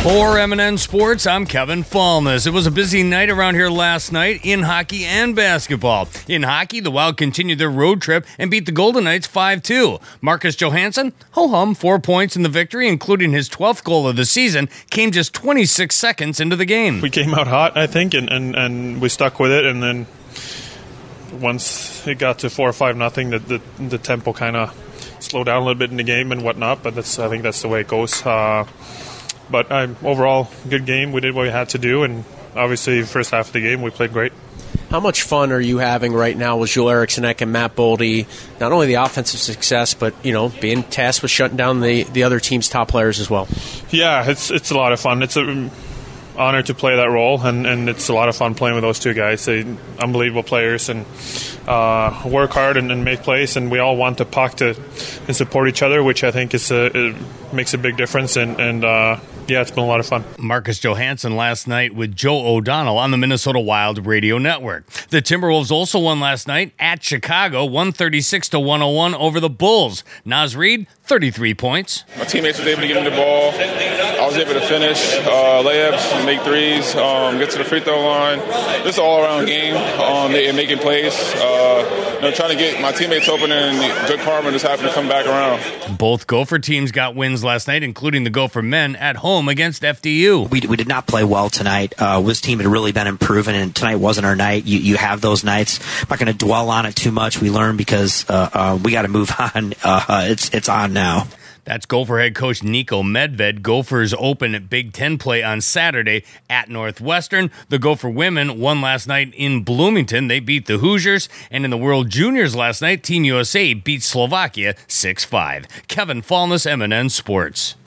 For MNN Sports, I'm Kevin Fallness. It was a busy night around here last night in hockey and basketball. In hockey, the Wild continued their road trip and beat the Golden Knights 5-2. Marcus Johansson, ho-hum, 4 points in the victory, including his 12th goal of the season, came just 26 seconds into the game. We came out hot, I think, and we stuck with it, and then once it got to 4 or 5-0, the tempo kind of slowed down a little bit in the game and whatnot, but I think that's the way it goes. But overall, good game. We did what we had to do, and obviously, first half of the game, we played great. How much fun are you having right now with Joel Eriksson and Matt Boldy? Not only the offensive success, but being tasked with shutting down the other team's top players as well. Yeah, it's a lot of fun. It's an honor to play that role, and it's a lot of fun playing with those two guys. They're unbelievable players and work hard and make plays, and we all want the puck and support each other, which I think it makes a big difference. Yeah, it's been a lot of fun. Marcus Johansson last night with Joe O'Donnell on the Minnesota Wild Radio Network. The Timberwolves also won last night at Chicago, 136-101 over the Bulls. Naz Reid, 33 points. My teammates was able to get him the ball. I was able to finish layups, make threes, get to the free throw line. Just an all-around game, making plays. Trying to get my teammates open, and good karma just happened to come back around. Both Gopher teams got wins last night, including the Gopher men at home against FDU. We did not play well tonight. This team had really been improving, and tonight wasn't our night. You have those nights. I'm not going to dwell on it too much. We learned because we got to move on. It's on now. That's Gopher head coach Nico Medved. Gophers open at Big Ten play on Saturday at Northwestern. The Gopher women won last night in Bloomington. They beat the Hoosiers. And in the World Juniors last night, Team USA beat Slovakia 6-5. Kevin Fallness, MNN Sports.